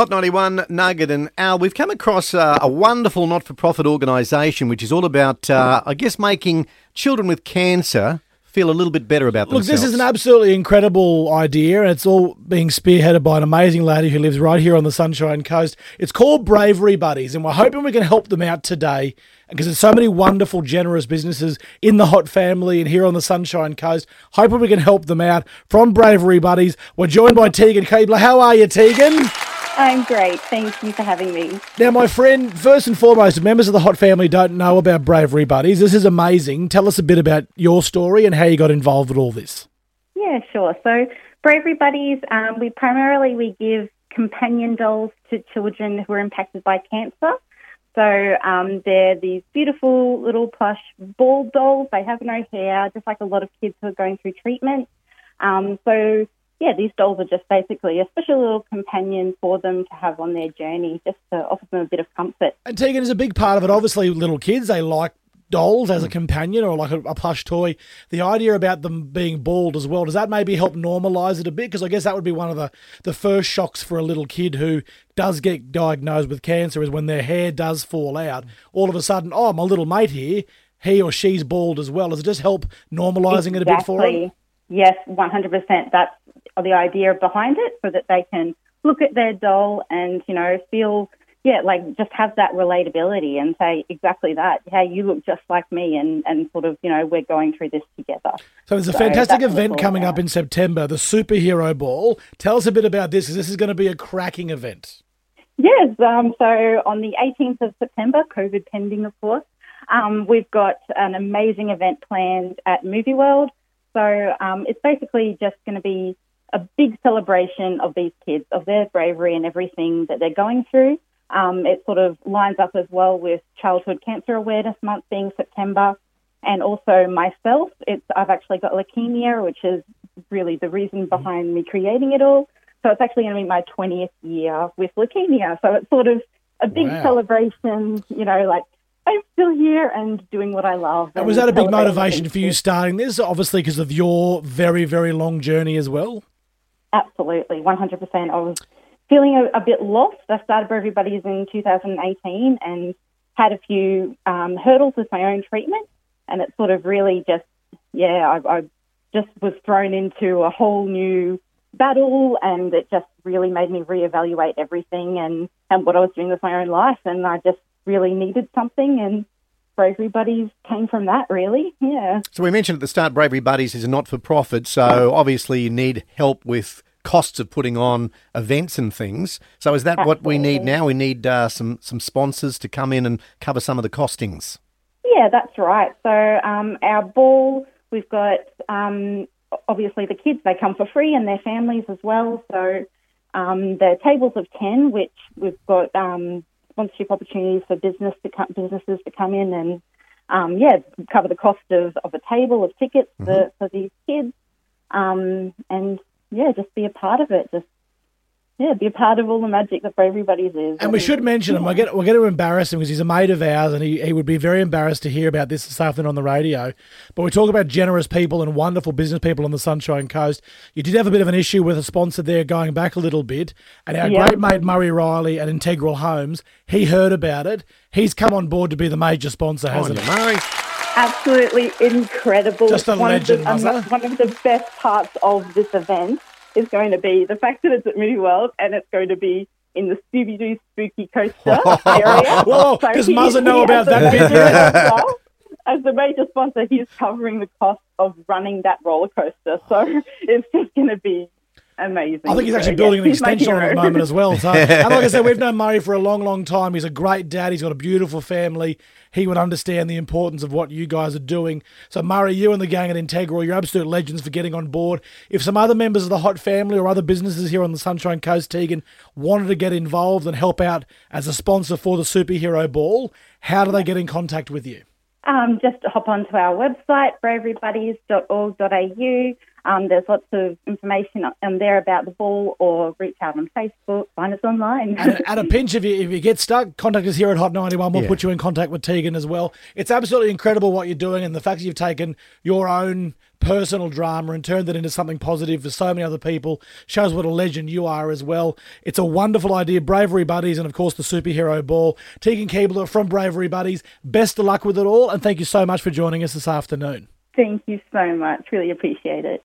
Hot 91 Nugget, and Al, we've come across a wonderful not-for-profit organisation which is all about, making children with cancer feel a little bit better about themselves. Look, this is an absolutely incredible idea, and it's all being spearheaded by an amazing lady who lives right here on the Sunshine Coast. It's called Bravery Buddies, and we're hoping we can help them out today because there's so many wonderful, generous businesses in the Hot family and here on the Sunshine Coast. Hoping we can help them out. From Bravery Buddies, we're joined by Tegan Keebler. How are you, Tegan? I'm great. Thank you for having me. Now, my friend, first and foremost, members of the Hot family don't know about Bravery Buddies. This is amazing. Tell us a bit about your story and how you got involved with all this. Yeah, sure. So Bravery Buddies, we give companion dolls to children who are impacted by cancer. So they're these beautiful little plush ball dolls. They have no hair, just like a lot of kids who are going through treatment. These dolls are just basically a special little companion for them to have on their journey, just to offer them a bit of comfort. And Tegan is a big part of it. Obviously, little kids, they like dolls as a companion or like a plush toy. The idea about them being bald as well, does that maybe help normalise it a bit? Because I guess that would be one of the first shocks for a little kid who does get diagnosed with cancer is when their hair does fall out. All of a sudden, oh, my little mate here, he or she's bald as well. Does it just help normalising it a bit for them? Yes, 100%. That's the idea behind it, so that they can look at their doll and, feel, just have that relatability and say exactly that. Hey, you look just like me and sort of, we're going through this together. So there's a fantastic event coming up in September, the Superhero Ball. Tell us a bit about this, because this is going to be a cracking event. Yes, so on the 18th of September, COVID pending, of course, we've got an amazing event planned at Movie World. So it's basically just going to be a big celebration of these kids, of their bravery and everything that they're going through. It sort of lines up as well with Childhood Cancer Awareness Month being September, and also myself. I've actually got leukemia, which is really the reason behind me creating it all. So it's actually going to be my 20th year with leukemia. So it's sort of a big celebration, I'm still here and doing what I love. And was that a big motivation for you starting this, obviously because of your very, very long journey as well? Absolutely, 100%. I was feeling a bit lost. I started Bravery Buddies in 2018 and had a few hurdles with my own treatment, and it sort of really I just was thrown into a whole new battle, and it just really made me reevaluate everything and what I was doing with my own life, and I just really needed something, and Bravery Buddies came from that, really. Yeah. So we mentioned at the start Bravery Buddies is a not-for-profit, so obviously you need help with costs of putting on events and things. So is that what we need now? We need some sponsors to come in and cover some of the costings. Yeah, that's right. So our ball, we've got obviously the kids, they come for free, and their families as well. So the tables of 10, which we've got sponsorship opportunities for businesses to come in and cover the cost of a table, of tickets for these kids, just be a part of it. Be a part of all the magic that Bravery Buddies is. And we should mention him. We're going to embarrass him because he's a mate of ours, and he would be very embarrassed to hear about this afternoon on the radio. But we talk about generous people and wonderful business people on the Sunshine Coast. You did have a bit of an issue with a sponsor there going back a little bit, and our great mate Murray Riley at Integral Homes, he heard about it. He's come on board to be the major sponsor, hasn't he? Murray. Absolutely incredible. Just a legend, one of the best parts of this event is going to be the fact that it's at Movie World, and it's going to be in the Scooby-Doo Spooky Coaster area. Whoa, does Muzza know about that bit yet? As the major sponsor, he's covering the cost of running that roller coaster. So it's just going to be amazing. I think he's actually building an extension on at the moment as well. So, and like I said, we've known Murray for a long, long time. He's a great dad. He's got a beautiful family. He would understand the importance of what you guys are doing. So Murray, you and the gang at Integral, you're absolute legends for getting on board. If some other members of the Hot family or other businesses here on the Sunshine Coast, Tegan, wanted to get involved and help out as a sponsor for the Superhero Ball, how do they get in contact with you? Just hop onto our website, braverybuddies.org.au. There's lots of information on there about the ball, or reach out on Facebook, find us online. At a pinch, if you get stuck, contact us here at Hot 91. We'll put you in contact with Tegan as well. It's absolutely incredible what you're doing, and the fact that you've taken your own personal drama and turned it into something positive for so many other people shows what a legend you are as well. It's a wonderful idea. Bravery Buddies and, of course, the Superhero Ball. Tegan Keebler from Bravery Buddies, best of luck with it all, and thank you so much for joining us this afternoon. Thank you so much. Really appreciate it.